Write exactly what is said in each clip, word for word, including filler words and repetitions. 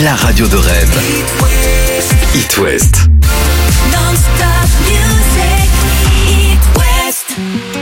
la radio de rêve. It West. Non-stop music, It West.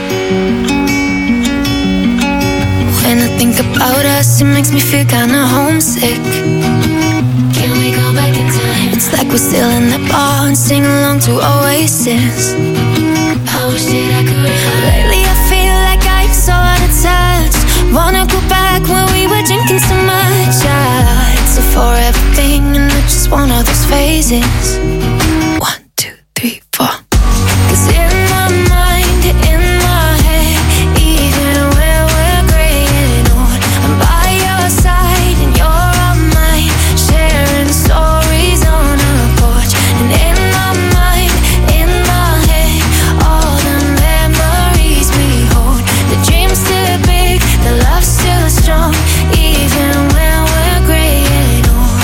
When I think about us, it makes me feel kinda homesick. Can we go back in time? It's like we're still in the bar and sing along to Oasis. I wish that I could. Lately I feel like I'm so out of touch. Wanna go back when we were drinking so much. Yeah, it's a forever thing and it's just one of those phases. One, two, three, four. Cause in my mind, in my head, even when we're graying old, I'm by your side and you're on mine, sharing stories on a porch. And in my mind, in my head, all the memories we hold. The dream's still big, the love's still strong, even when we're graying old.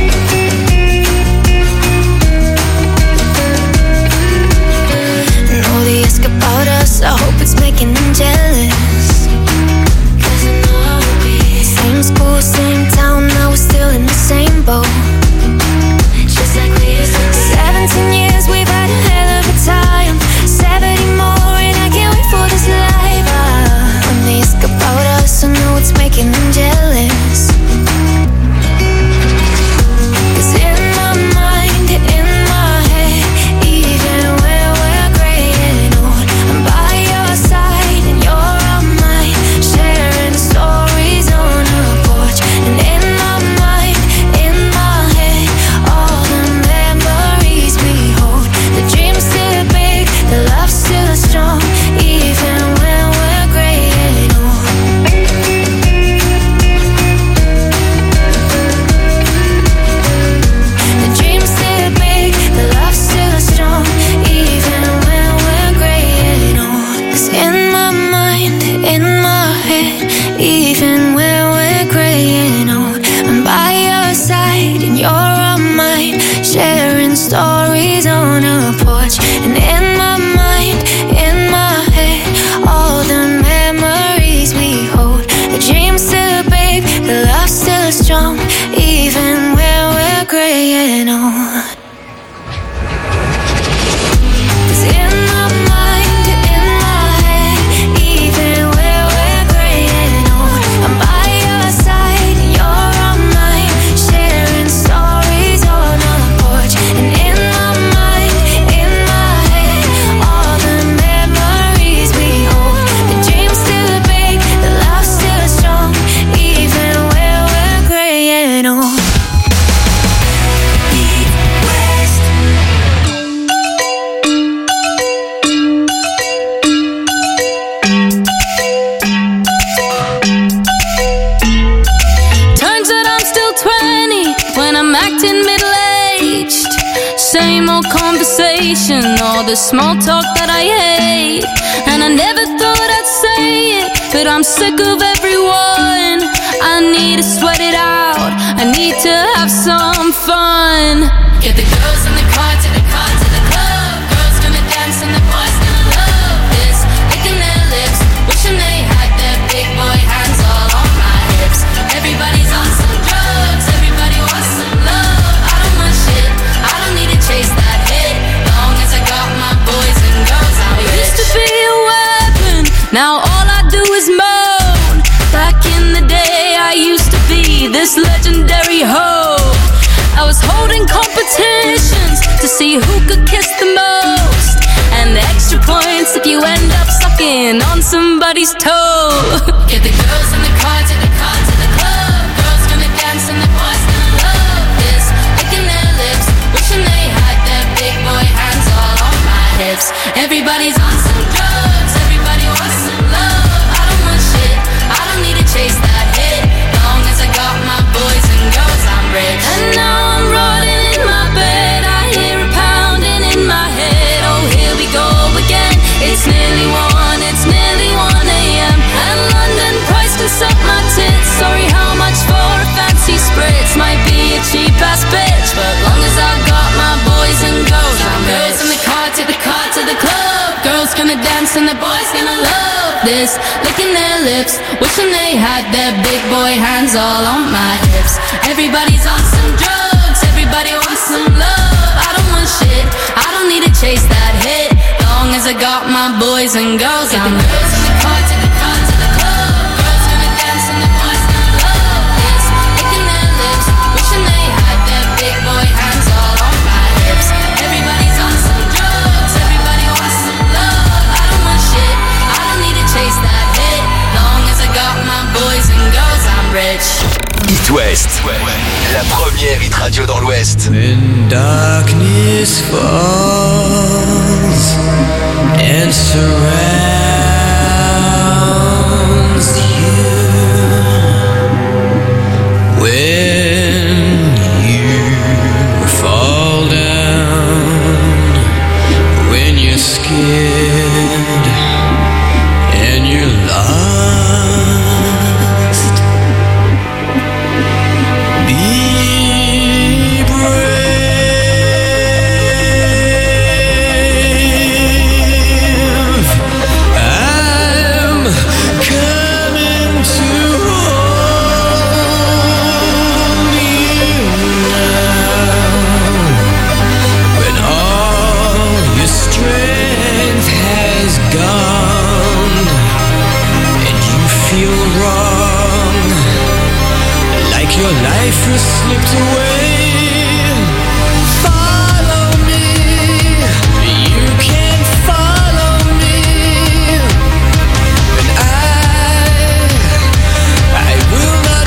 And all they ask about us, I hope it's making them jealous. Cause I know I will be. Same school, same town, now we're still in the same boat. Just like we used to be. Seventeen years, we've had a hell of a time. Seventy more, and I can't wait for this life. Ah, when they ask about us, I know it's making them jealous. Cause in my mind, in my head, even when we're graying old, I'm by your side and you're on mine, sharing stories on a porch. And in my mind, in my head, all the memories we hold. The dream's still big, the love's still strong, even when we're graying old. The dream's still big, the love's still strong, even when we're graying old. 'Cause in my mind, in my head, even when we're graying old, I'm by your side and you're on mine, sharing stories on a porch. And in my mind, in my head, all the memories we hold. The dream's still big, the love's still strong, even when we're graying old. 'Cause in my mind, in my head, even when we're graying old, I'm by your side and you're on mine, sharing stories on a porch. And in my mind, in my head, all the memories we hold. The dream's still big, the love's still strong, even when we're graying old. It West. Turns out I'm still twenty when I'm acting middle-aged. Same old conversation, all the small talk that I hate. And I never thought I'd say it, but I'm sick of everyone. I need to sweat it out, I need to have some fun. Get the girls in the car, to the car, to the club. Girls gonna dance and the boys gonna love this. Licking their lips, wishing they had their big boy hands all on my hips. Everybody's on some drugs, everybody wants some love. I don't want shit, I don't need to chase that hit. Long as I got my boys and girls, I'm rich. I used to be a weapon, now all I do is moan. Back in the day, I used to be this legendary hoe. I was holding competitions to see who could kiss the most, and the extra points if you end up sucking on somebody's toe. Get the girls in the car, to the car, to the club. Girls gonna dance and the boys gonna love this. Licking their lips, wishing they had their big boy hands all on my hips. Everybody's on some drugs, everybody wants some love. I don't want shit, I don't need to chase that hit. Long as I got my boys and girls, I'm rich. And now I'm rotting in my bed, I hear a pounding in my head. Oh, here we go again. It's nearly one, it's nearly one a.m. And London price can suck my tits. Sorry, how much for a fancy spritz? Might be a cheap ass bitch, but long as I got my boys and girls, I'm rich. Girls in the car, to the car, to the club. Girls gonna dance and the boys gonna love this, licking their lips, wishing they had their big boy hands all on my hips. Everybody's on some drugs, everybody wants some love. I don't want shit, I don't need to chase that hit. Long as I got my boys and girls, I'm girls in the car to the car to the club. Girls gonna dance and the boys gonna love this, licking their lips, wishing they had their big boy hands all on my hips. Everybody's on some drugs, everybody wants some love. I don't want shit, I don't need to chase that hit. Long as I got my boys and girls, I'm rich. It West, la première hit radio dans l'Ouest. When darkness falls and surrounds you, when you fall down, when you're scared and you're lost, be brave. I'm coming to hold you now. When all your strength has gone and you feel wrong, like your life has slipped away, follow me. You can follow me, and I, I will not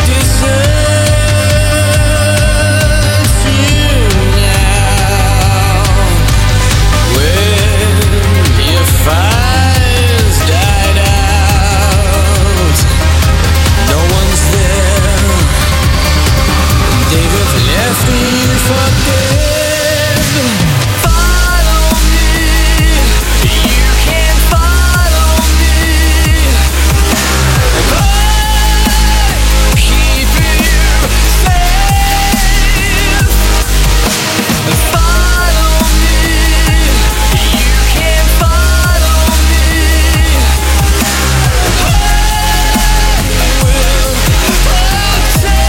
desert you now. When your fire's died out, no one's there. They have left you for dead. Follow me, you can follow me. I'm keeping you safe. Follow me, you can follow me. I will protect you.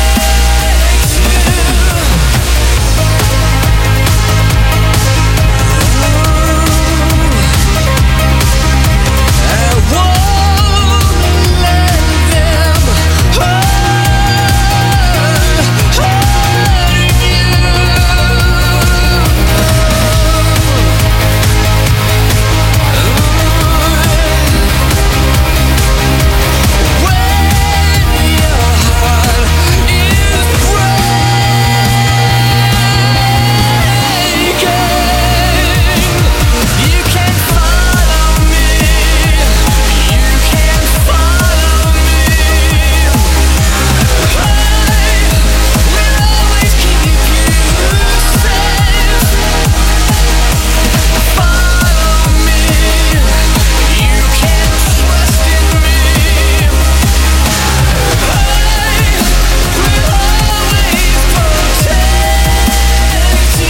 I won't let them hurt, hurt you. When your heart is breaking, you can follow me. You can follow me. I will always keep you safe. Follow me. You can trust in me. I will always protect you.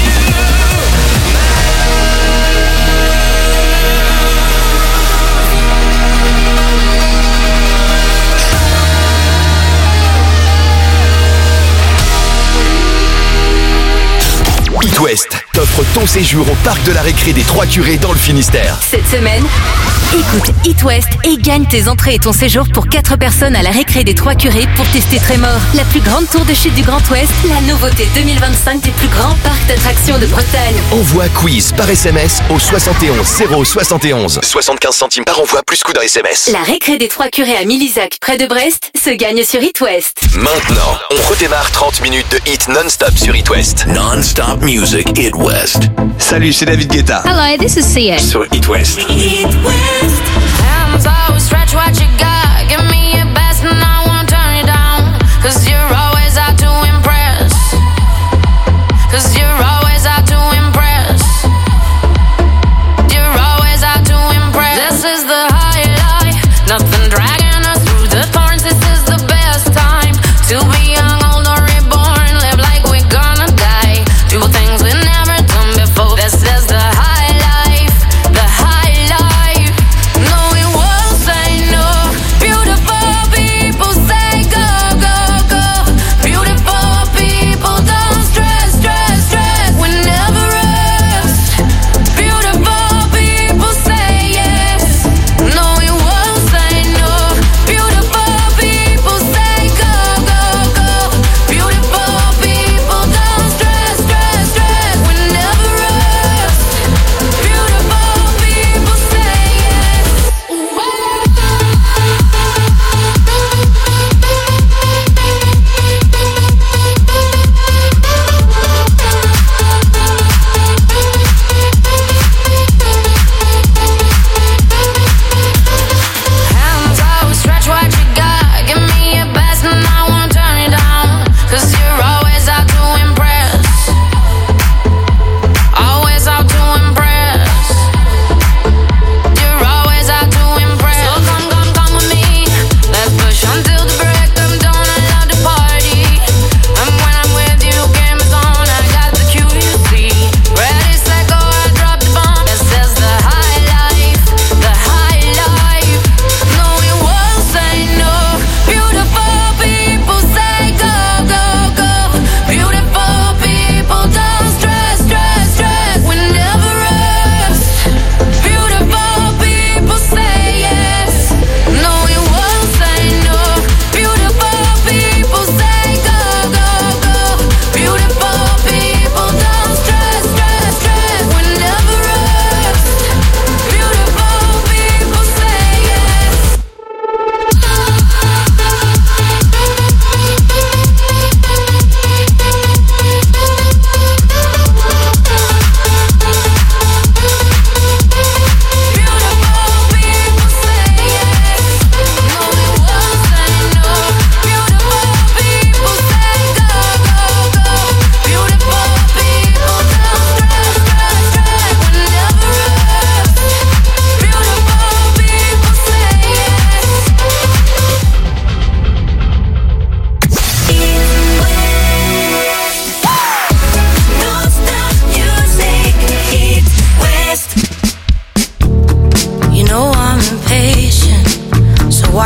It West t'offre ton séjour au parc de la récré des Trois Curés dans le Finistère. Cette semaine, écoute It West et gagne tes entrées et ton séjour pour quatre personnes à la récré des Trois Curés pour tester Trémor, la plus grande tour de chute du Grand Ouest, la nouveauté deux mille vingt-cinq des plus grands parcs d'attractions de Bretagne. Envoie quiz par S M S au soixante et onze zéro soixante et onze. soixante-quinze centimes par envoi plus coût d'un S M S. La récré des Trois Curés à Milizac, près de Brest, se gagne sur It West. Maintenant, on redémarre trente minutes de hit non-stop sur It West. Non-stop music, It West. Salut, c'est David Guetta Hello, this is Sia. sur It West. It West. Hands always stretch what you got. Give me your best and I won't turn you down. Cause you're always out to impress. Cause you're always out to impress. You're always out to impress. This is the high life. Nothing dragging us through the thorns. This is the best time to be young, old or reborn. Live like we're gonna die. Do things we never done before. This is the high life. The high life. No, we won't say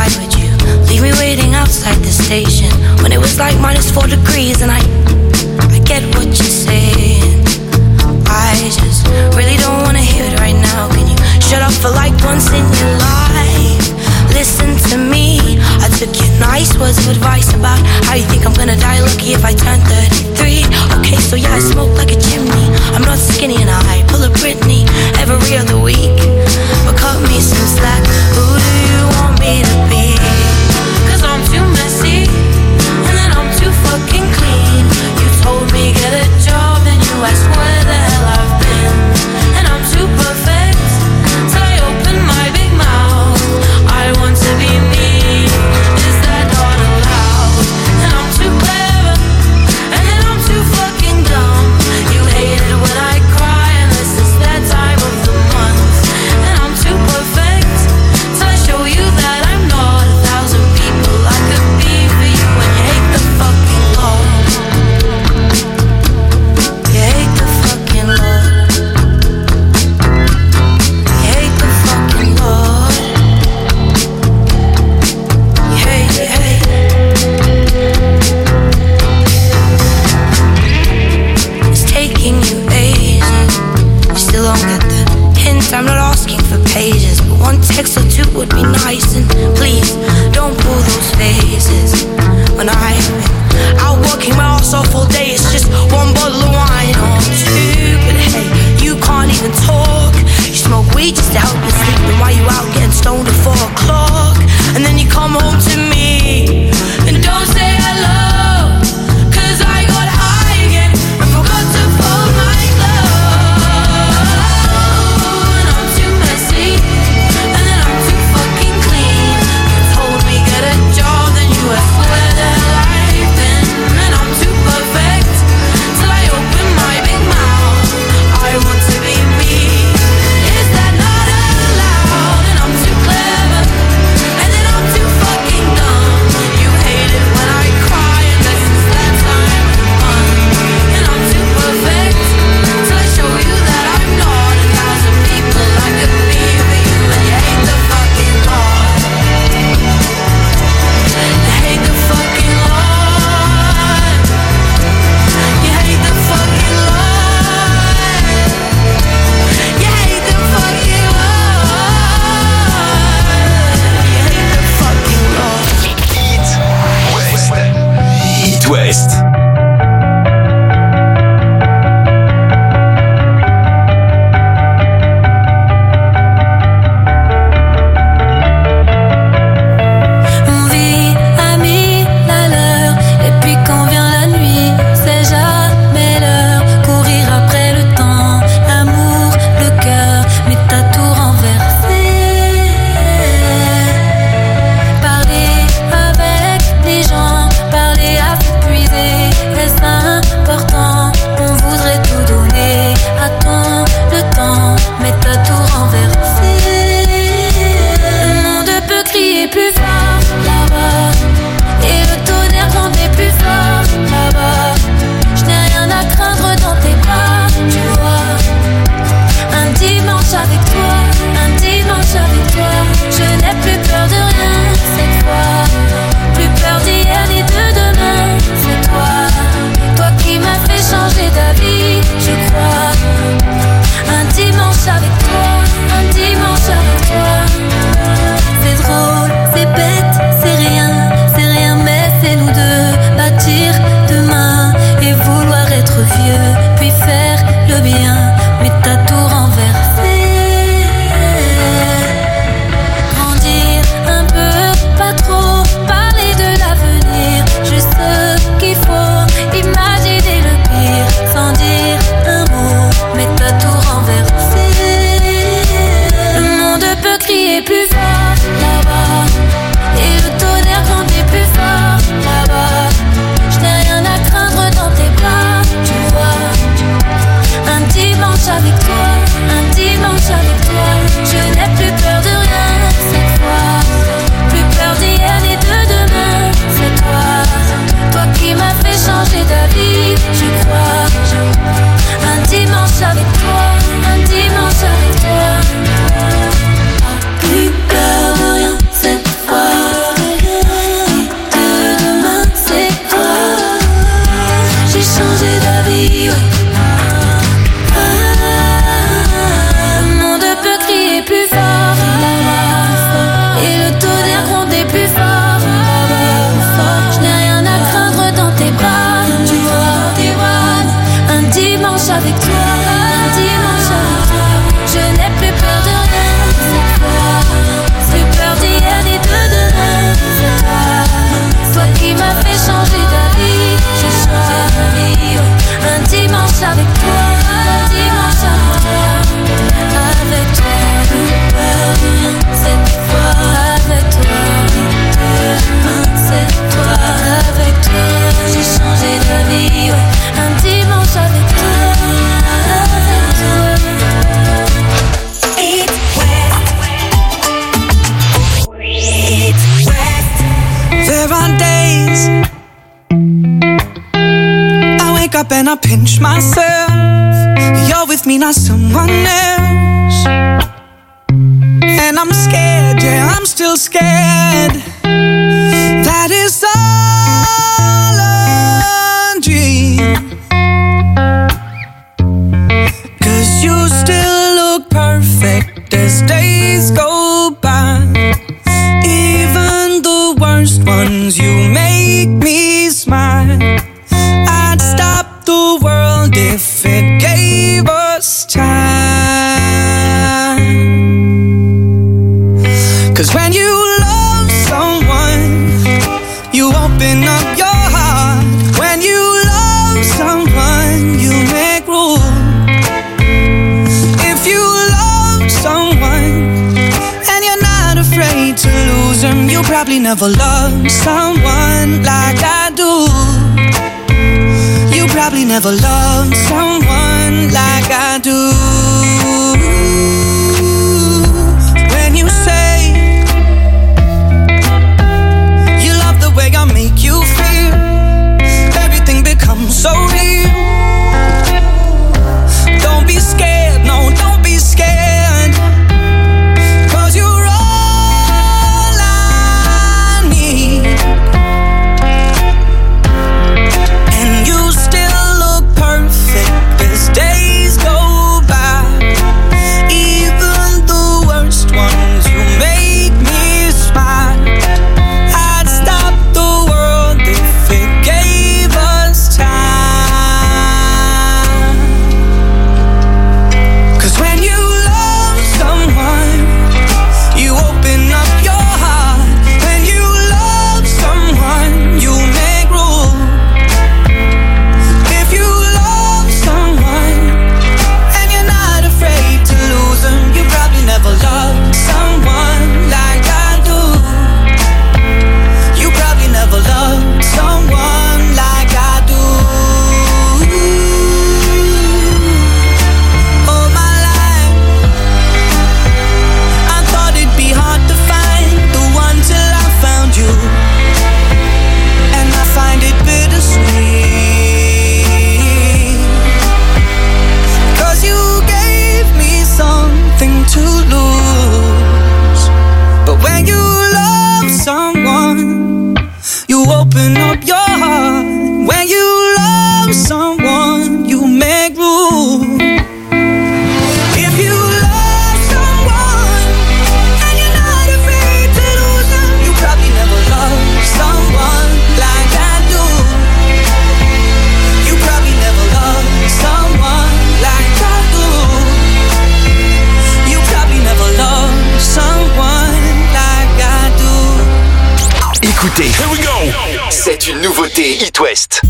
why would you leave me waiting outside the station when it was like minus four degrees? And I, I get what you're saying. I just really don't wanna hear it right now. Can you shut up for like once in your life? Listen to me. I took your nice words of advice about how you think I'm gonna die lucky if I turn thirty-three. Okay, so yeah, I smoke like a chimney. I'm not skinny and I pull a Britney every other week. But cut me some slack. Who do you want me to be? Cause I'm too messy and then I'm too fucking clean. You told me get a job, then you asked where the hell I've been. And I'm too perfect till I open my big mouth. I want to be me, is that not allowed? And I'm too clever, and then I'm too fucking dumb. You hate it when I cry, unless it's that time of the month. And I'm too perfect till I show you that I'm not a thousand people I could be for you. And you hate the fucking Lord. You hate the fucking Lord. You hate the fucking Lord. Hey, hey. It's taking you ages. You still don't get the hint. I'm not asking for pages, but one text or two would be nice. And please don't pull those faces. When I've been out working my ass off all day, it's just one bottle of wine or two. But hey, you can't even talk. You smoke weed just to help you sleep. Then why you out getting stoned at four o'clock? And then you come home to me and don't say hello, cause I got high again and forgot to fold my clothes. And I'm too messy and then I'm too fucking clean. You told me get a job, then you asked where the hell I've been. And I'm too perfect till I open my big mouth. I want to be me, is that not allowed? And I'm too clever, and then I'm too fucking dumb. You hate it when I cry, unless it's that time of the month. And I'm too perfect till I show you that I'm not a thousand people I could be for you. And you hate the fucking Lord. You hate the fucking Lord. You hate the fucking Lord. You hate the fucking Lord. You hate the fucking Lord. It West. On vit à mille à l'heure, et puis quand vient la nuit, c'est jamais l'heure. Courir après le temps, l'amour, le cœur, mais t'as tout renversé. Parler avec les gens, parler à s'épuiser, est-ce important? On voudrait tout donner, attends le temps, mais t'as tout renversé. Le monde peut crier plus fort là-bas, et le tonnerre gronder plus fort là-bas. Je n'ai rien à craindre dans tes bras, tu vois. Un dimanche avec toi, un dimanche avec toi. Je n'ai plus peur de rien cette fois, plus peur d'hier ni de demain. C'est toi, toi qui m'as fait changer d'avis, je crois. Un dimanche avec toi, un dimanche avec toi. C'est drôle, c'est bête, There are days I wake up and I pinch myself. You're with me, not someone else. And I'm scared, yeah, I'm still scared. That is all a dream. 'Cause you still look perfect as days go by. Even the worst ones, you make me smile. I'd stop the world if it gave us time. 'Cause when you love someone, you open up your heart. When you love someone, you make room. If you love someone and you're not afraid to lose them, you probably never loved someone like I do. You probably never loved someone like I do. When you say you love the way I make you feel, everything becomes so real. Don't be scared, no, don't be scared. 'Cause you're all I need. And you still look perfect as days go by. Even the worst ones, you make me smile. I'd stop the world if it gave us time. 'Cause when you love someone, you open up your heart. When you love someone, you make room. If you love someone and you're not afraid to lose them, you probably never loved someone like I do. You probably never loved someone like I do. All my life I thought it'd be hard to find the one till I found you. And I find it bittersweet. 'Cause you gave me something to lose. But when you love someone, you open up your heart. When you love someone, you make room. If you love someone and you're not afraid to lose them, you probably never loved someone like I do. You probably never loved someone like I do. You probably never loved someone like I do. Écoutez, Here we go. c'est une nouveauté It West.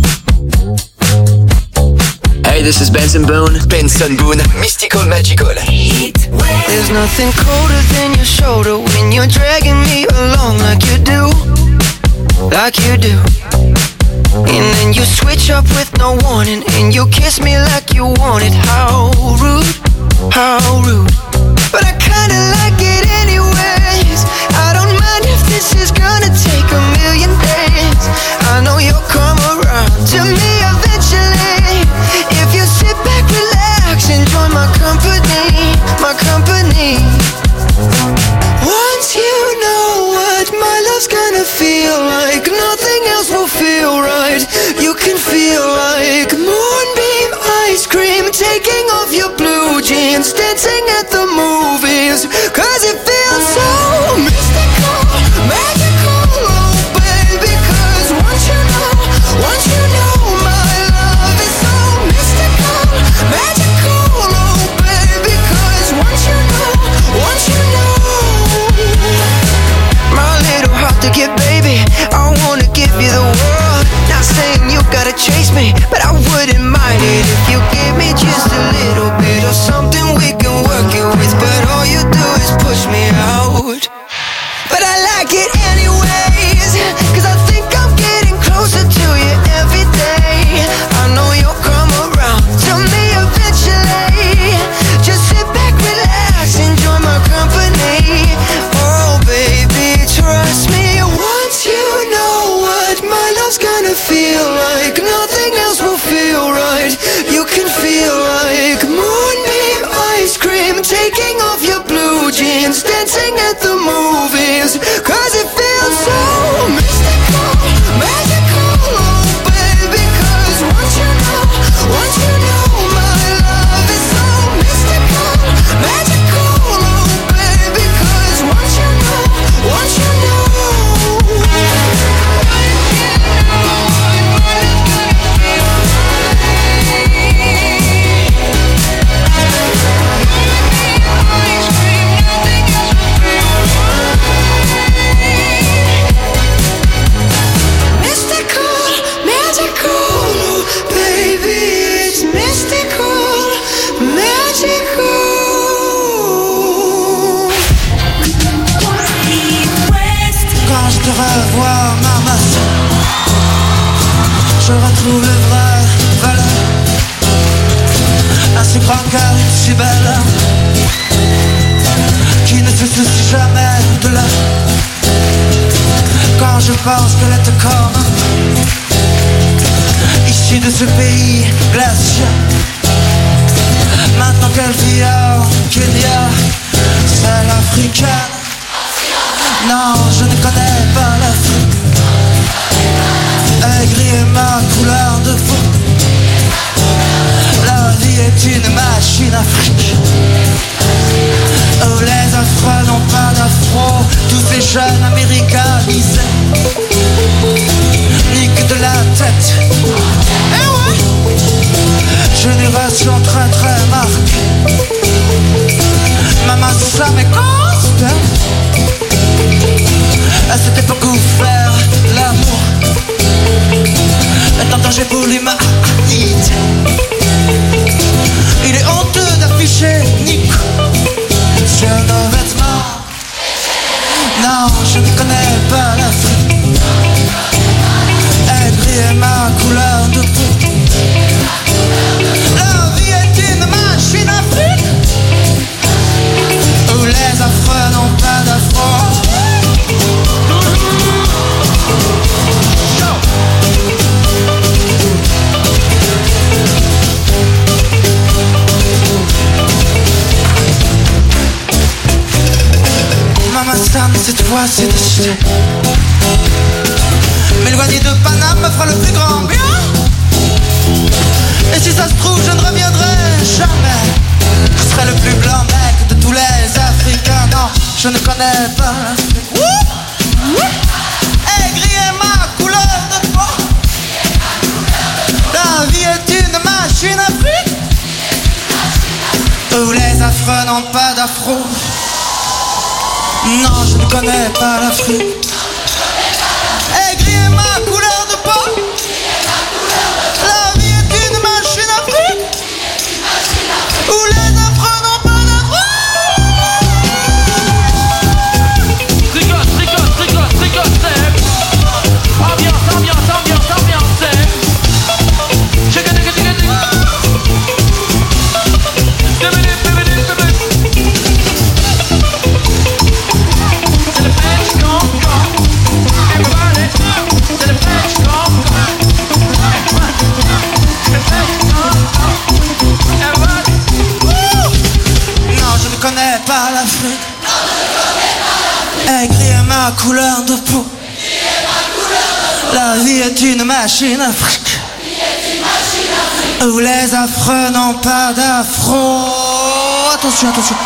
Hey, this is Benson Boone. Benson Boone, Mystical Magical. There's nothing colder than your shoulder when you're dragging me along like you do, like you do. And then you switch up with no warning and you kiss me like you want it. How rude, how rude. But I kinda like it anyways. I don't mind if this is gonna take a million days. I know you'll come around to me eventually. If you sit back, relax, enjoy my company, my company. Once you know what my love's gonna feel like, nothing else will feel right. You can feel like moonbeam ice cream, taking off your blue jeans, dancing at the movies. 'Cause it feels so mystical, magical, oh baby. 'Cause once you know, once you know my love is so mystical, magical, oh baby. 'Cause once you know, once you know, my little heart to get, baby, I wanna give you the world. Not saying you gotta chase me, but I wouldn't mind it if you give me just a little bit of something we can work it with. But all you do is push me you feel like nothing else will feel right. You can feel like moonbeam ice cream, taking off your blue jeans, dancing at the movies. Cause it feels so mystical, magical, oh baby. Cause once you know, once you know my love is so mystical, magical, oh baby. Cause once you know, once you know. Te revoir, maman, je retrouve le vrai valeur. Un si grand cœur, une si belle, qui ne se soucie jamais de l'heure. Quand je pense qu'elle est comme issue de ce pays glacial, maintenant qu'elle vit au Kenya, c'est l'africaine. Non, je ne connais pas l'Afrique. Aigri est ma couleur de peau. La vie est une machine afrique. Oh, les affreux n'ont pas d'afro. Tous ces jeunes américanisés niquent de la tête. Eh ouais, génération très très marquée. Maman, ça m'écoste. À cette époque où faire l'amour est en danger pour l'humanité. Il est honteux d'afficher Nico sur nos vêtements. Non, je ne connais pas l'Afrique. Aigri est ma couleur de peau. La vie est une machine afrique où les affreux n'ont pas d'afro. Maman Sam, cette fois c'est décidé. M'éloigner de Paname me fera le plus grand bien. Et si ça se trouve, je ne reviendrai jamais. Je serai le plus blanc mec de tous les Africains. Non, je ne connais pas l'Afrique. Aigri est ma couleur de peau. La vie est une machine afrique où les affreux n'ont pas d'afro. Non, je ne connais pas l'Afrique. Aigri est ma couleur de peau. La vie est une machine afrique où les affreux n'ont pas d'afro. Tricote, tricote, tricote, tricote, ambiance, ambiance, ambiance, ambiance. Chica, chica, chica, chica. C'est le pêche qu'on everybody. C'est le pêche qu'on everybody. Non, je ne connais pas l'Afrique. Aigri est ma couleur de peau. La vie est une machine afrique où les affreux n'ont pas d'afro. Attention, attention.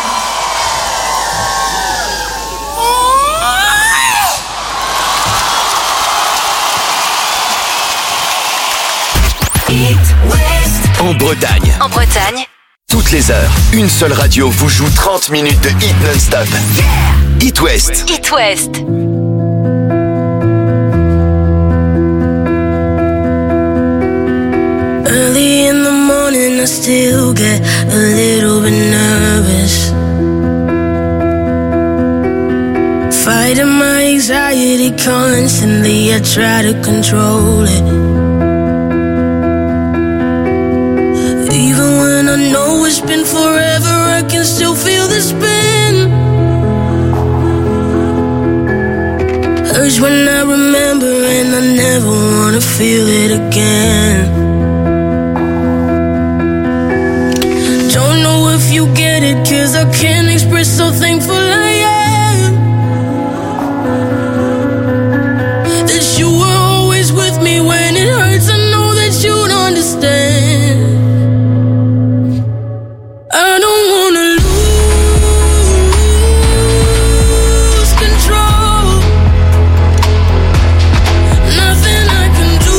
En Bretagne, En Bretagne, toutes les heures, une seule radio vous joue trente minutes de hit non-stop. It West. It West. Early in the morning I still get a little bit nervous. Fighting my anxiety constantly, I try to control it. Even when I know it's been forever, I can still feel the spin. Hurts when I remember and I never wanna wanna feel it again. Don't know if you get it, cause I can't express how thankful I am that you were always with me when it hurts. I know that you'd understand. I don't wanna lose control. Nothing I can do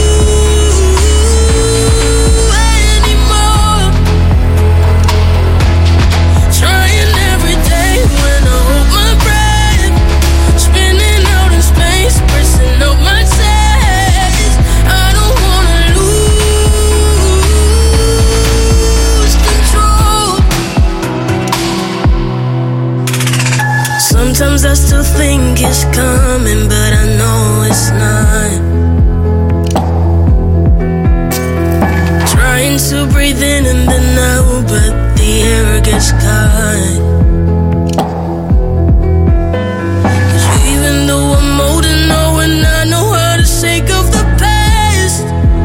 anymore. Trying every day when I hold my breath, spinning out in space, pressing up my chest. I don't wanna lose control. Sometimes I still think it's coming, but I know it's not. Trying to breathe in and then out, but the air gets caught. 'Cause even though I'm older now and I know how to shake off the past,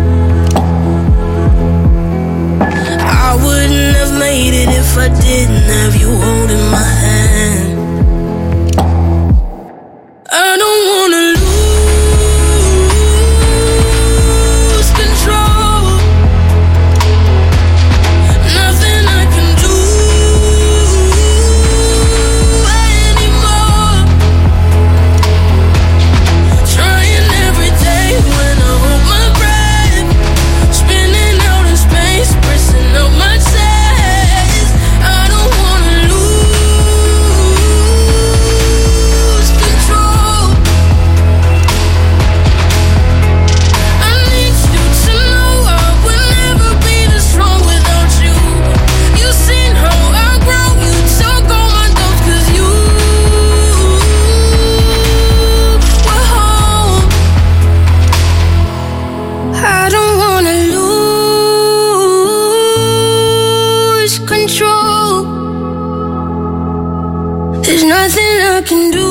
I wouldn't have made it if I didn't have you holding my hand. I don't wanna lose control. Nothing I can do anymore. Trying every day when I hold my breath, spinning out in space, pressing up my chest. I don't wanna lose control. I need you to know I would never be this strong without you. You've seen how I grow, you took all my doubts 'cause you were home. I don't wanna lose control. There's nothing I can do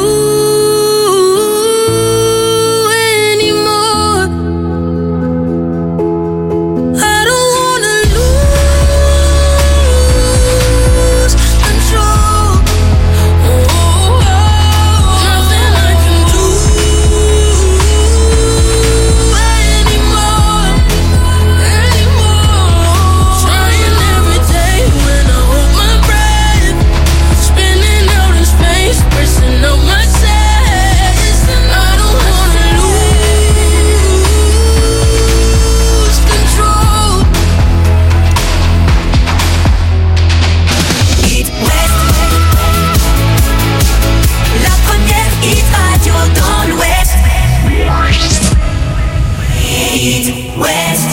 anymore. I don't wanna lose control. Oh, nothing I can do anymore. Anymore. Trying every day when I hold my breath, spinning out in space, pressing up my chest. I don't wanna lose control. It West, la première hit radio dans l'Ouest. It West.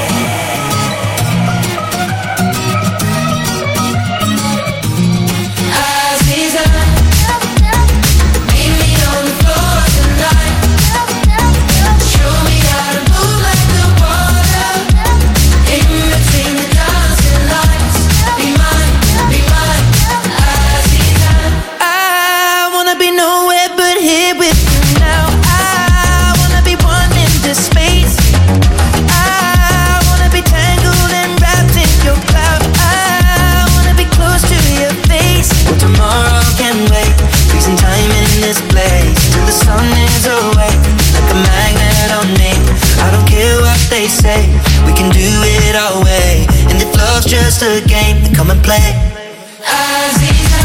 Aziza, meet me on the floor tonight. Show me how to move like the water in between the dancing lights. Be mine, be mine, Aziza. I wanna be nowhere but here with you now. I wanna be one in this space. I wanna be tangled and wrapped in your cloud. I wanna be close to your face. Well, tomorrow can wait. Freezing time in this place till the sun is away, like a magnet on me. I don't care what they say, we can do it our way. And if love's just a game, then come and play. Aziza,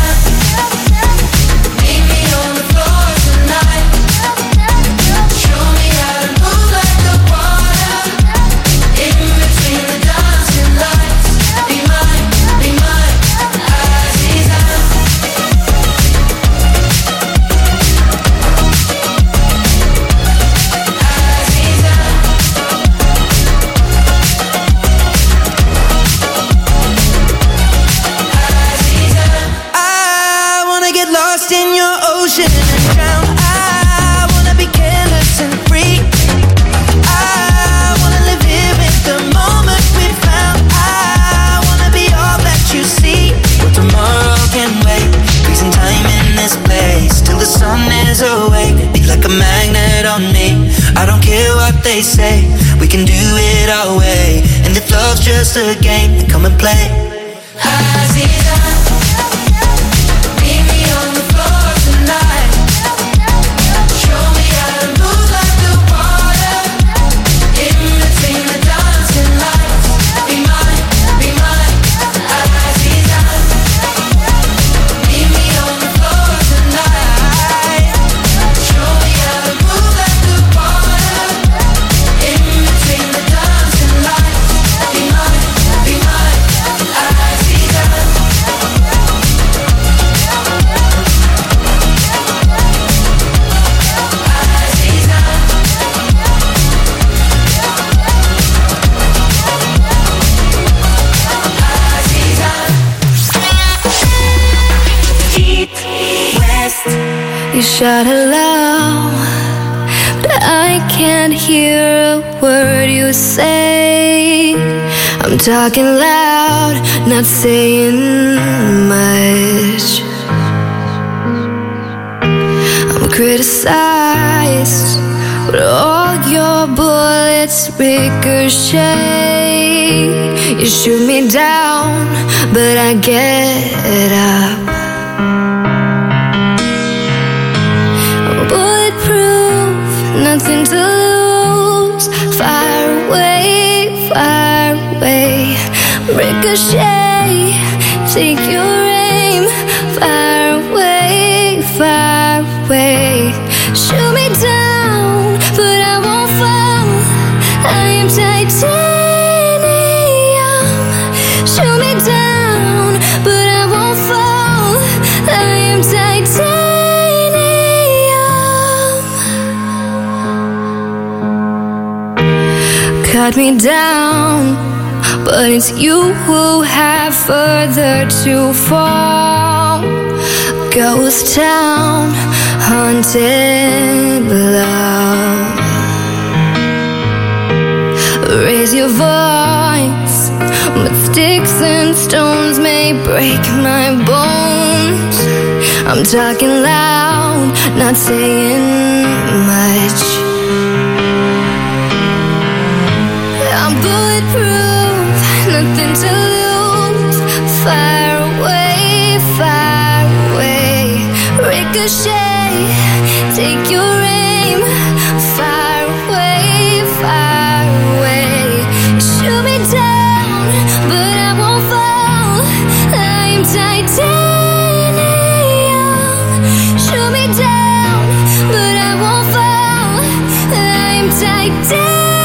meet me on the floor tonight. Show me how to move like the water in between the dancing lights. Be mine, be mine, Aziza. Aziza. I wanna get lost in your ocean and drown. I wanna be careless and free. I wanna live here with the moment we found. I wanna be all that you see. Well, tomorrow can wait. Freezing time in this place till the sun is awake. Be like a magnet on me. I don't care what they say, we can do it our way. And if love's just a game, then come and play. Aziza, meet me on the floor tonight. Show me how to move like the water in between the dancing lights. Be mine, be mine, Aziza. Meet me on the floor tonight. Show me how to move like the water in between the dancing lights. Be mine, be mine, Aziza. You shout aloud, but I can't hear a word you say. I'm talking loud, not saying much. I'm criticized, but all your bullets ricochet. You shoot me down, but I get up. Bulletproof, nothing to lose. Fire away, fire away. Ricochet, take your aim. Fire away, fire away. Shoot me down, but I won't fall. I am titanium. Shoot me down, but I won't fall. I am titanium. Cut me down, but it's you who have further to fall. Ghost town, haunted love. Raise your voice, but sticks and stones may break my bones. I'm talking loud, not saying much. I'm bulletproof, nothing to lose. Fire away, fire away. Ricochet, take your aim. Fire away, fire away. Shoot me down, but I won't fall. I'm titanium. Shoot me down, but I won't fall. I'm titanium.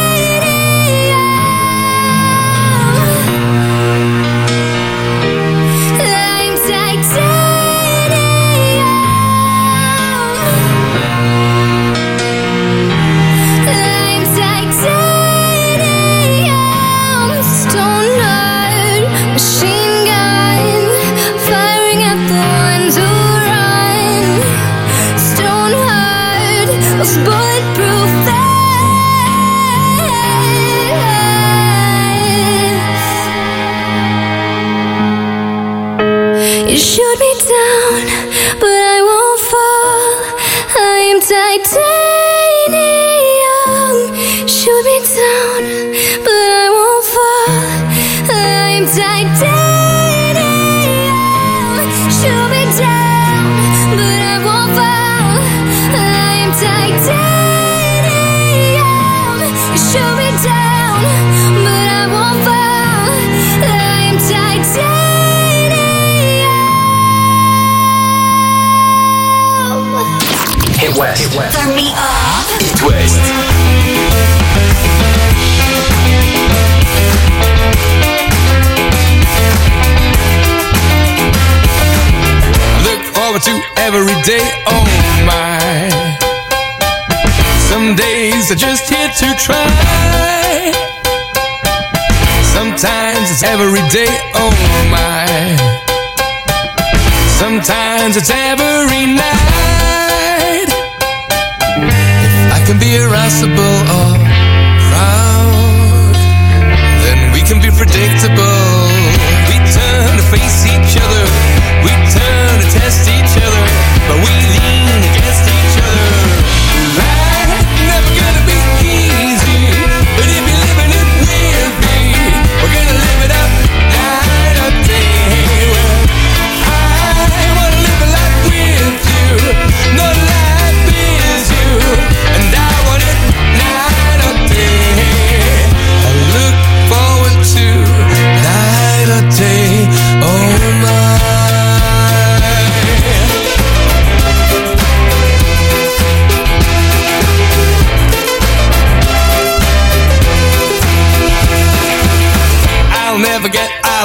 Bulletproof vest. You shoot me down, but I won't fall. I am titanium. Shoot me down, but I won't fall. I am titanium. Shoot me down, but I won't fall. I am titanium. You shoot me down, but I won't fall. I am titanium. Hit West. Hit West. Turn me up. Hit West. Look forward to every day, oh my. Some days are just here to try. Sometimes it's every day, oh my. Sometimes it's every night. If I can be irascible or proud, then we can be predictable. We turn to face each other, we turn to test each other, but we lean against each other. I'm never gonna be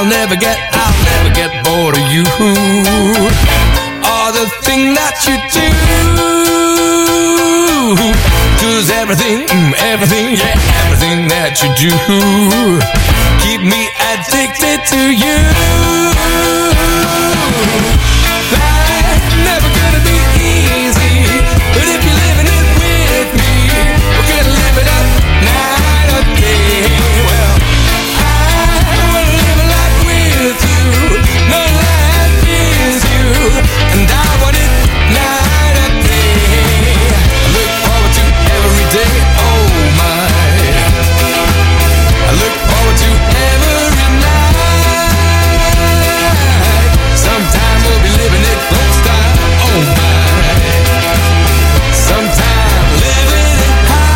I'll never get, I'll never get bored of you. Or the thing that you do. 'Cause everything, mm, everything, yeah, everything that you do keep me addicted to you. Life's never gonna be easy, but if you're living it with me, we're gonna live it up night or day. Well, I wanna live a life with you, no life is you, and I want it night or day. I look forward to every day, oh my. I look forward to every night. Sometime we'll be living it full style, oh my. Sometime living it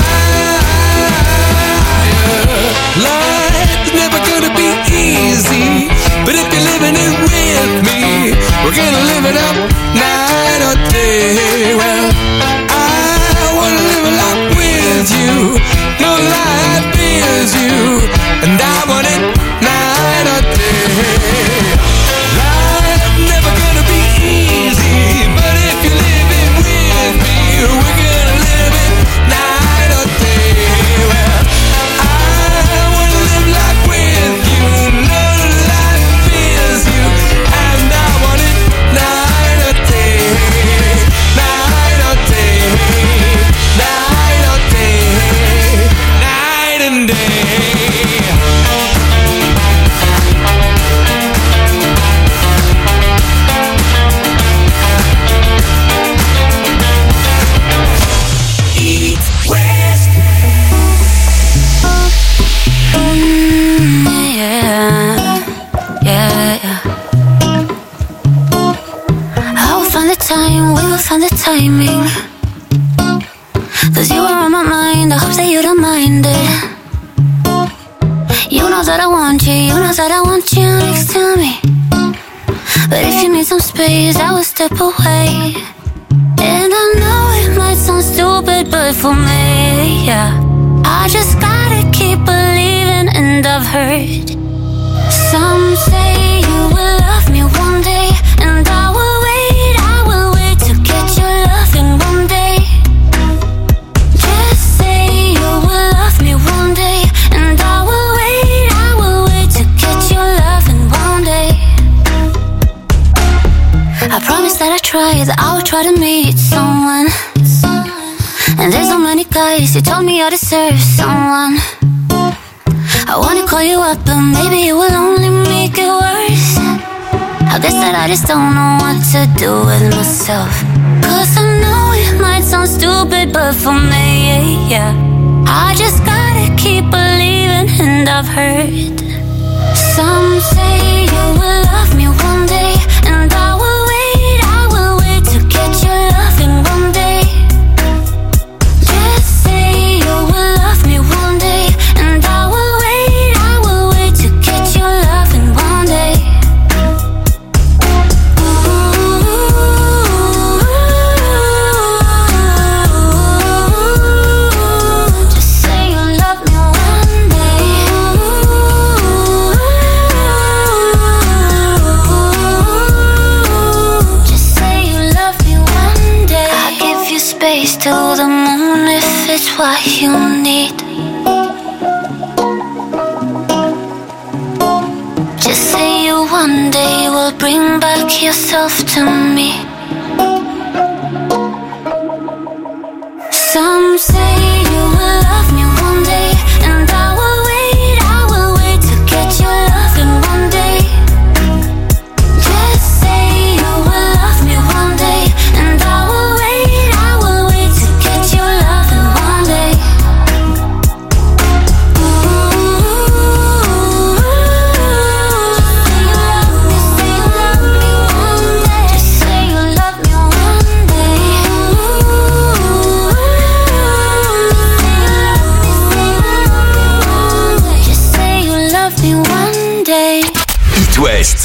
higher. Life's never gonna be easy, but if you're living it with me, we're gonna live it up night or day. Well, I wanna live a life with you, no life is you, and I want it night or day. Life's never gonna be easy, but if you live it with me, we're gonna live it night or day. Well, I wanna live life with you, no life is you, and I want it night or day, night or day, night or day, night and day. Eat West. Mm, yeah, yeah, yeah. I will find the time, we will find the timing. 'Cause you are on my mind, I hope that you don't mind it. You know that I want you, you know that I want you next to me. But if you need some space, I will step away. And I know it might sound stupid, but for me, yeah, I just gotta keep believing. And I've heard some say you will love me one day, and I will wait, I will wait to get your loving one day. Just say you will love me one day, and I will wait, I will wait to get your loving one day. I promise that I try, that I will try to meet someone. And there's so many guys, you told me I deserve someone. I wanna call you up, but maybe it will only make it worse. I guess that I just don't know what to do with myself. 'Cause I know it might sound stupid, but for me, yeah, I just gotta keep believing. And I've heard some say you will love me one day, and I will wait, I will wait to get your loving one day. Just say you will love me one day, and I will wait, I will wait to get your loving one day. Just say you love me one day. Just say you love me one day. I'll give you space till the moon if it's what you need. Just say you one day will bring back yourself to me. Some say you will love me one day, and I will wait, I will wait to get your loving one day. Just say you will love me one day, and I will wait, I will wait to get your loving one day. Just say you love me one day. Just say you love me one day. Eat West.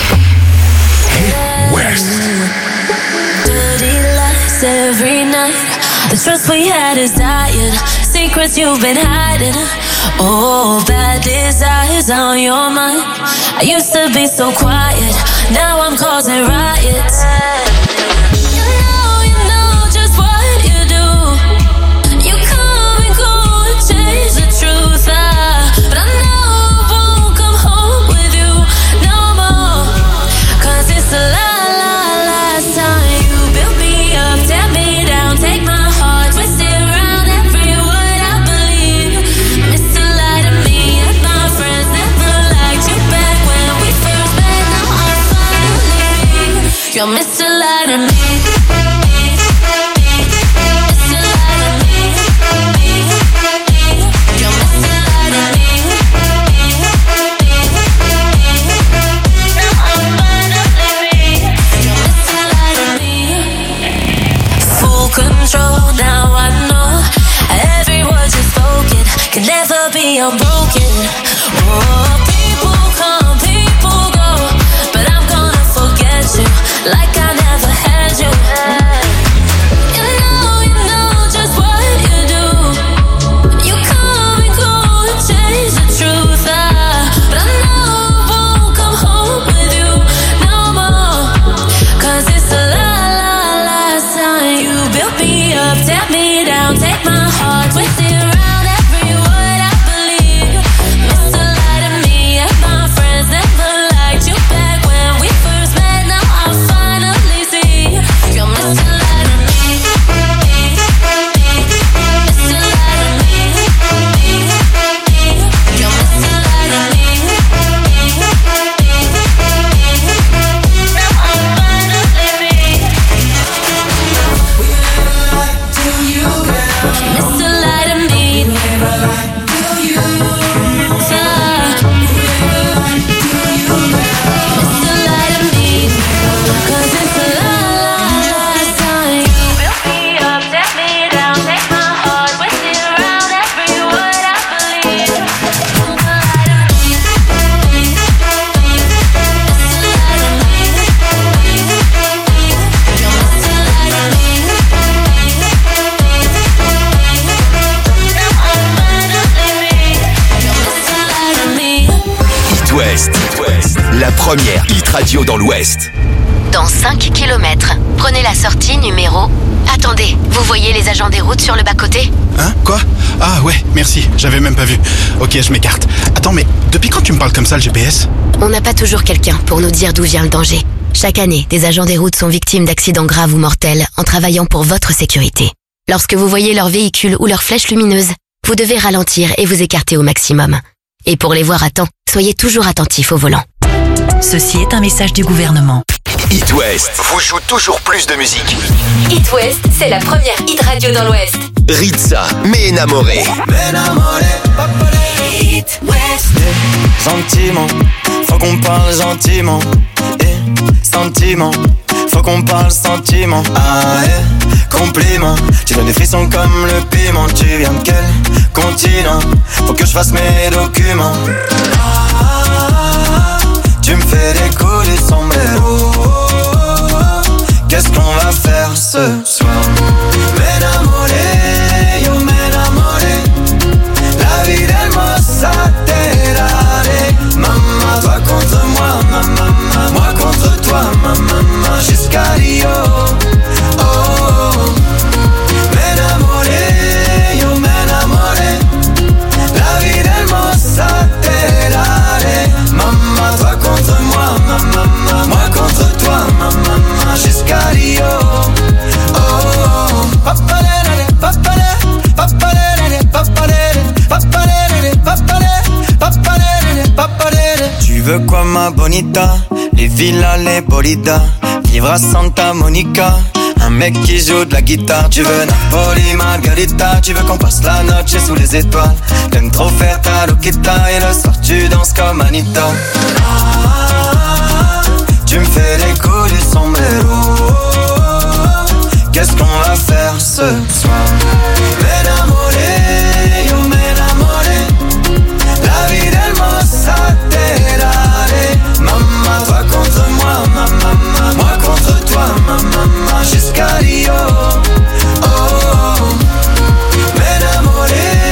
West. Dirty lies every night. The trust we had is dying. See secrets you've been hiding. Oh, bad desires on your mind. I used to be so quiet, now I'm causing riots. You know, you know just what you do. You come and go and change the truth. Ah, but I know I won't come home with you no more. Cause it's the la la last time you built me up, tear me down, take my heart, twist it around every word I believe. Mister Lie to me and my friends never liked you back when we first met. Now I'm finally free. You're Mister Lie to me. Control, now I know every word you've spoken can never be unbroken. Oh, people come, people go, but I'm gonna forget you like I never had you. You know, you know just what you do. You come and go and change the truth. Ah, but I know I won't come home with you no more. Cause it's a lie. Built me up, tear me down, take my heart, twist it around every word I believe. Mister Lie to me and my friends never liked you back when we first met. Now I finally see you're Mister Lie to me. Mister Lie to me. You're Mister Lie to me. Now I finally see. Mister Lie to me. Never lied to you. Mister Lie to me. Cause it's a lie, last time you built me up, tear me down, take my heart, twist it around every word I believe. Mister Lie to me. Mister Lie to me. You're Mister Lie to me. It West, la première hit radio dans l'Ouest. Dans cinq kilomètres, prenez la sortie numéro... Attendez, vous voyez les agents des routes sur le bas-côté ? Hein ? Quoi ? Ah ouais, merci, j'avais même pas vu. Ok, je m'écarte. Attends, mais depuis quand tu me parles comme ça, le G P S ? On n'a pas toujours quelqu'un pour nous dire d'où vient le danger. Chaque année, des agents des routes sont victimes d'accidents graves ou mortels en travaillant pour votre sécurité. Lorsque vous voyez leur véhicule ou leur flèche lumineuse, vous devez ralentir et vous écarter au maximum. Et pour les voir à temps, soyez toujours attentifs au volant. Ceci est un message du gouvernement. It West vous joue toujours plus de musique. It West, c'est la première hit radio dans l'Ouest. Ritza, Me Enamoré. It West. Sentiment, faut qu'on parle gentiment. Eh, sentiment, faut qu'on parle sentiment. Ah, eh, compliment. Tu donnes des frissons comme le piment. Tu viens de quel continent? Faut que je fasse mes documents. Ah, tu me fais des coups du sombrero. Qu'est-ce qu'on va faire ce soir? M'enamoré, yo m'enamoré. La vie d'hermosa te daré. Maman, toi contre moi, maman, moi contre toi, maman, jusqu'à Rio. Oh, oh. M'enamoré, yo m'enamoré. La vie d'hermosa te daré. Maman, toi contre moi, maman, moi contre toi, maman, jusqu'à Rio. Oh, oh. Papalere, papalere, papalere, papalere, papalere, papalere, papalere, papalere. Tu veux quoi ma bonita? Les villas, les bolidas, vivre à Santa Monica. Un mec qui joue de la guitare. Tu veux Napoli, Margarita. Tu veux qu'on passe la noche sous les étoiles. T'aimes trop faire ta loquita. Et le soir tu danses comme Anita. Ah, tu me fais les coups du sombrero. Qu'est-ce qu'on va faire ce soir? M'enamoré, yo m'enamoré. La vie d'hermosa te daré. Maman, toi contre moi, maman, moi contre toi, maman, jusqu'à Rio. Oh, oh. M'enamoré,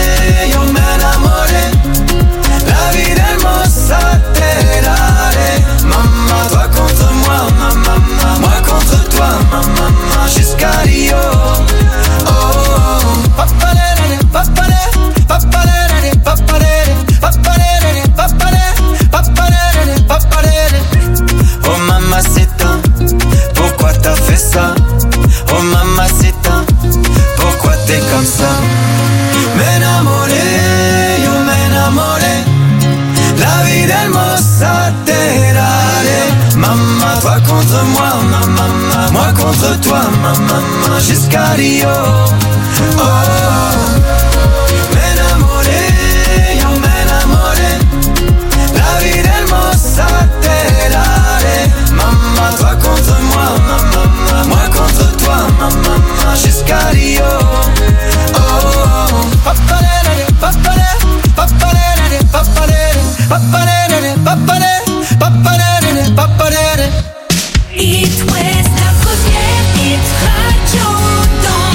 contre toi, ma maman, jusqu'à Rio. Oh, me enamoré, yo me enamoré. La vida hermosa te daré. Maman, toi contre moi, ma maman, moi contre toi, ma maman, jusqu'à Rio. Oh, paparere, paparere, paparere, paparere, paparere, paparere, paparere, paparere. It West, la première hit radio dans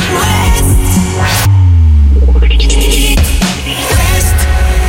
l'Ouest. It West.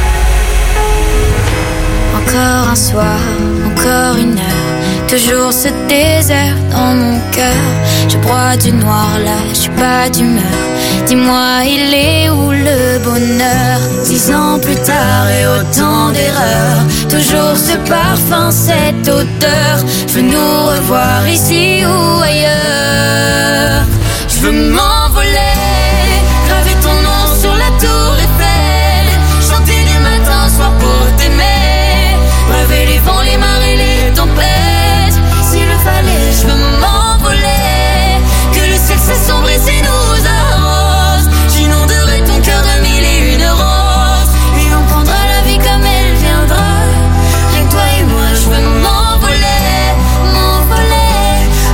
Encore un soir, encore une heure, toujours ce désert dans mon cœur. Je broie du noir là, je suis pas d'humeur. Dis-moi, il est où le bonheur? Dix ans plus tard et autant d'erreurs, toujours ce parfum, cette odeur. Je veux nous revoir ici ou ailleurs. Je veux m'envoler, graver ton nom sur la tour Eiffel, chanter du matin au soir pour t'aimer, braver les vents, les marées, les tempêtes. S'il le fallait, je veux m'envoler, que le ciel s'assombrit et nous arrose. J'inonderai ton cœur de mille et une roses, et on prendra la vie comme elle viendra. Rien que toi et moi, je veux m'envoler, m'envoler,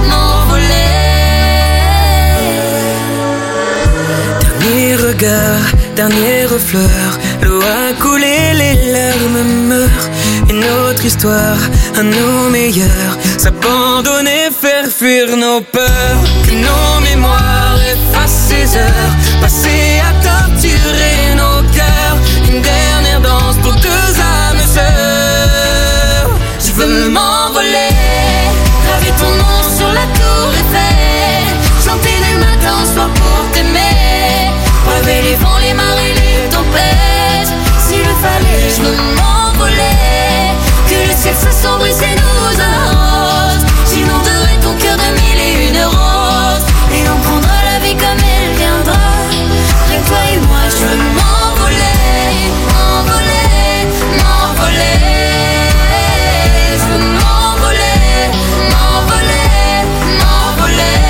m'envoler. Dernier regard, dernière fleur, l'eau a coulé, les larmes meurent. Une autre histoire, à nos meilleurs, s'abandonner, faire fuir nos peurs. Que nos mémoires effacent ces heures, passées à torturer nos cœurs. Une dernière danse pour deux âmes sœurs. Je veux m'envoler, graver ton nom sur la tour Eiffel, chanter du matin au soir pour t'aimer, braver les vents, les marées, les tempêtes. S'il le fallait, je veux m'envoler, que le ciel s'assombrisse et nous arrose. J'inonderai ton cœur de mille et une roses, et on prendra la vie comme elle viendra. Rien que toi et moi, je veux m'envoler, m'envoler, m'envoler. Je veux m'envoler, m'envoler, m'envoler.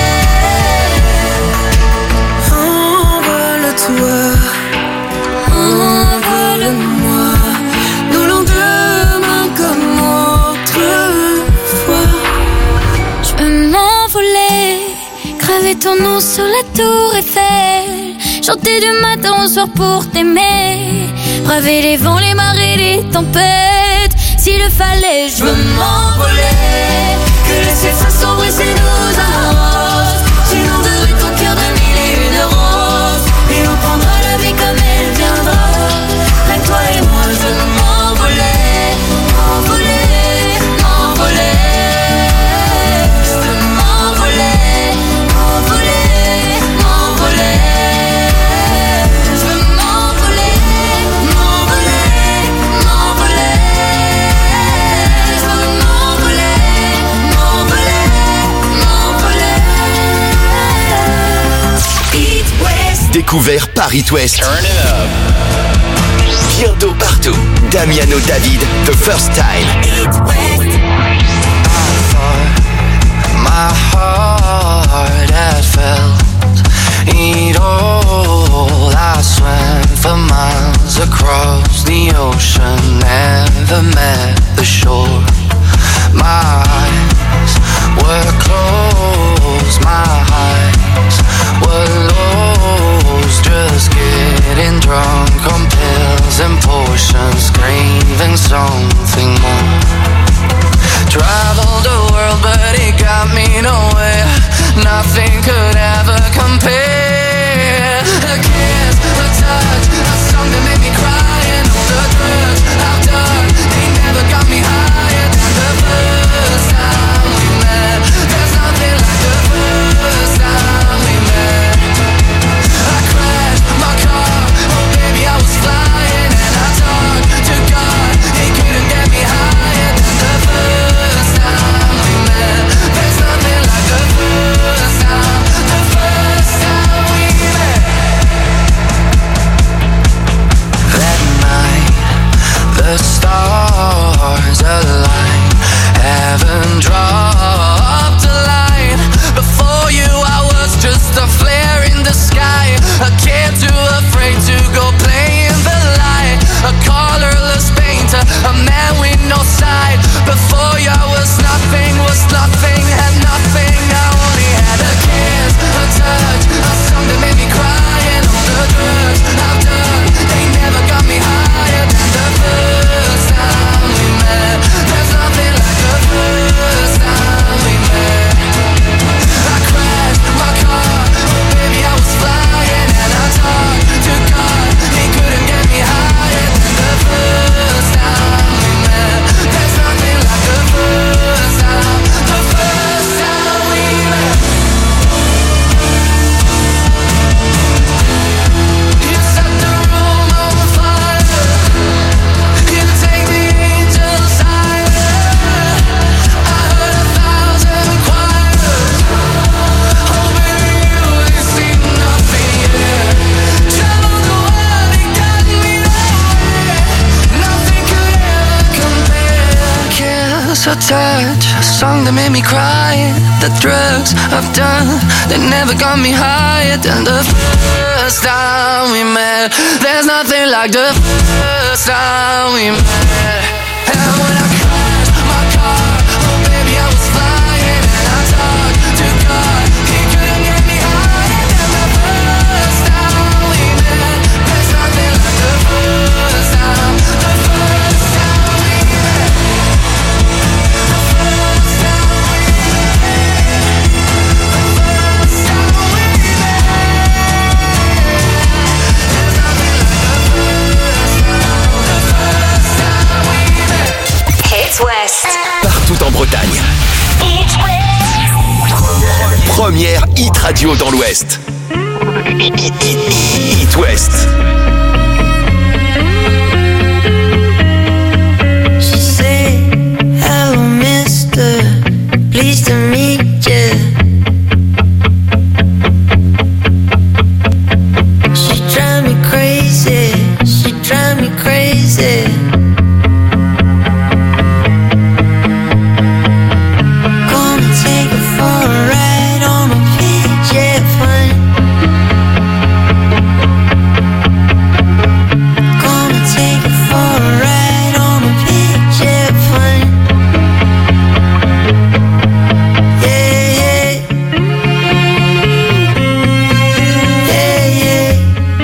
Envole-toi, envole-moi, nos lendemains comme autrefois. Je veux m'envoler, graver ton nom sur la tour Eiffel, chanter du matin au soir pour t'aimer, braver les vents, les marées, les tempêtes. S'il le fallait, je veux m'envoler, que le ciel s'assombrisse et nous arrose. J'inonderai ton cœur de mille et une roses, et on prendra la vie comme elle viendra. Là, toi et moi, je veux m'envoler, m'envoler, m'envoler. Je veux m'envoler, m'envoler, m'envoler. Je veux m'envoler, m'envoler, m'envoler. Je veux m'envoler, m'envoler, m'envoler. It West. Découvert par It West. Bientôt partout. Damiano David, The First Time. My heart had felt it all. I swam for miles across the ocean, never met the shore. My eyes were closed, my eyes were lost, just getting drunk on pills and potions, craving something more. Traveled the world but it got me nowhere, nothing could ever compare. A kiss, a touch, a song that made me cry, and all the drugs I've done, they never got me higher than the first time we met. There's nothing like the first time we met. I crashed your touch, a song that made me cry. The drugs I've done, they never got me higher than the first time we met. There's nothing like the first time we met. And when I crashed my car, oh baby I was flying, and I talked to God, he couldn't get me higher than the first time we met. There's nothing like the first time, the first time we met. The first time we met. The first time we met. There's nothing like the first time, the first time we met. Hits West. Partout en Bretagne. Première hit radio dans l'Ouest. Hit West. She said, hello mister, pleased to meet you. She drive me crazy, she drive me crazy. Gonna take her for a ride on a P J fun. Gonna take her for a ride on a P J fun. Yeah, yeah. Yeah, yeah.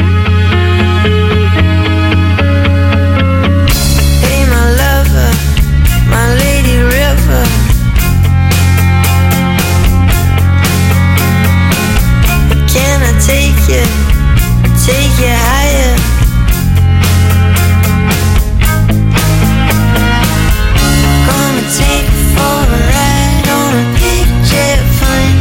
Hey, my lover, my lady river. Can I take you, take you higher? Gonna take you for a ride on a big jet plane.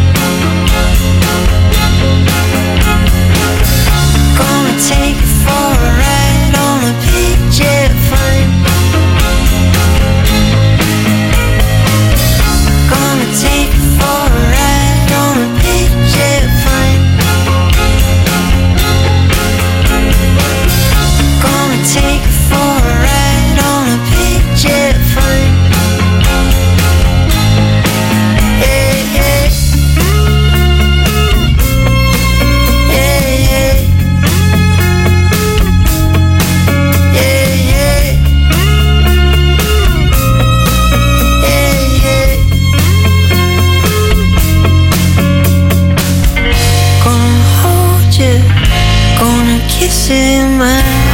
Gonna take you for a ride on a big jet plane. Gonna take you for a ride on a big jet plane. Gonna take you for a ride on a big jet plane. Yeah, yeah. Yeah, yeah. Yeah, yeah. Yeah, yeah. Gonna hold you, gonna kiss you in my